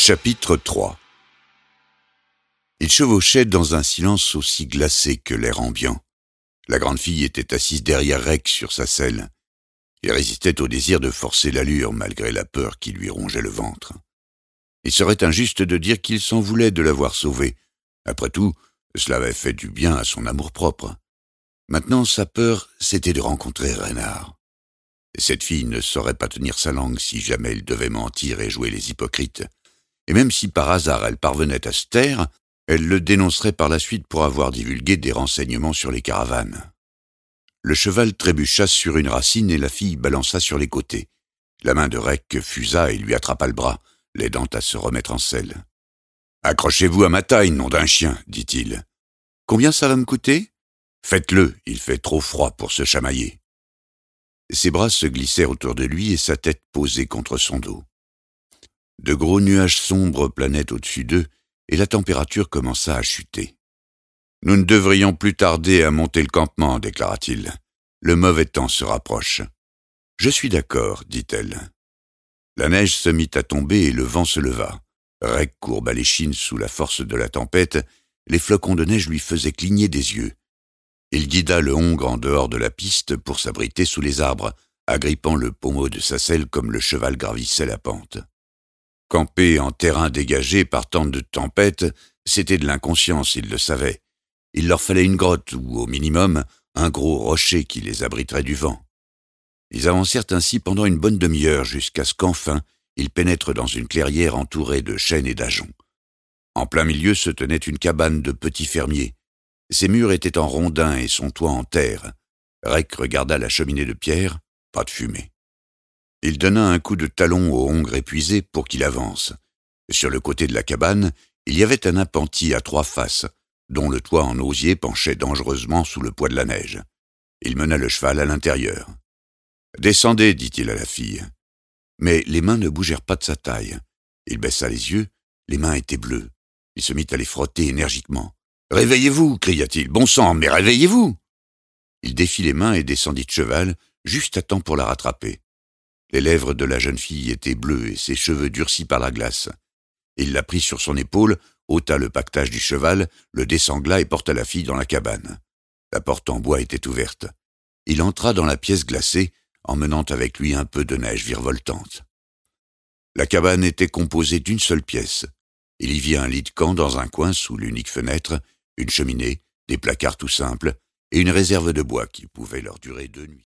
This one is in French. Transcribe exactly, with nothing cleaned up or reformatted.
Chapitre trois. Il chevauchait dans un silence aussi glacé que l'air ambiant. La grande fille était assise derrière Rec sur sa selle. Il résistait au désir de forcer l'allure malgré la peur qui lui rongeait le ventre. Il serait injuste de dire qu'il s'en voulait de l'avoir sauvée. Après tout, cela avait fait du bien à son amour-propre. Maintenant, sa peur, c'était de rencontrer Reynard. Et cette fille ne saurait pas tenir sa langue si jamais elle devait mentir et jouer les hypocrites. Et même si par hasard elle parvenait à se taire, elle le dénoncerait par la suite pour avoir divulgué des renseignements sur les caravanes. Le cheval trébucha sur une racine et la fille balança sur les côtés. La main de Rec fusa et lui attrapa le bras, l'aidant à se remettre en selle. « Accrochez-vous à ma taille, nom d'un chien, dit-il. Combien ça va me coûter ? Faites-le, il fait trop froid pour se chamailler. » Ses bras se glissèrent autour de lui et sa tête posée contre son dos. De gros nuages sombres planaient au-dessus d'eux et la température commença à chuter. « Nous ne devrions plus tarder à monter le campement, déclara-t-il. Le mauvais temps se rapproche. »« Je suis d'accord, dit-elle. » La neige se mit à tomber et le vent se leva. Rec courba l'échine sous la force de la tempête, les flocons de neige lui faisaient cligner des yeux. Il guida le hongre en dehors de la piste pour s'abriter sous les arbres, agrippant le pommeau de sa selle comme le cheval gravissait la pente. Camper en terrain dégagé par tant de tempêtes, c'était de l'inconscience, il le savait. Il leur fallait une grotte ou, au minimum, un gros rocher qui les abriterait du vent. Ils avancèrent ainsi pendant une bonne demi-heure jusqu'à ce qu'enfin, ils pénètrent dans une clairière entourée de chênes et d'ajoncs. En plein milieu se tenait une cabane de petits fermiers. Ses murs étaient en rondins et son toit en terre. Rec regarda la cheminée de pierre, pas de fumée. Il donna un coup de talon au hongre épuisé pour qu'il avance. Sur le côté de la cabane, il y avait un appentis à trois faces, dont le toit en osier penchait dangereusement sous le poids de la neige. Il mena le cheval à l'intérieur. « Descendez, dit-il à la fille. » Mais les mains ne bougèrent pas de sa taille. Il baissa les yeux, les mains étaient bleues. Il se mit à les frotter énergiquement. « Réveillez-vous » cria-t-il. « Bon sang, mais réveillez-vous » Il défit les mains et descendit de cheval, juste à temps pour la rattraper. Les lèvres de la jeune fille étaient bleues et ses cheveux durcis par la glace. Il la prit sur son épaule, ôta le paquetage du cheval, le désangla et porta la fille dans la cabane. La porte en bois était ouverte. Il entra dans la pièce glacée, emmenant avec lui un peu de neige virevoltante. La cabane était composée d'une seule pièce. Il y vit un lit de camp dans un coin sous l'unique fenêtre, une cheminée, des placards tout simples et une réserve de bois qui pouvait leur durer deux nuits.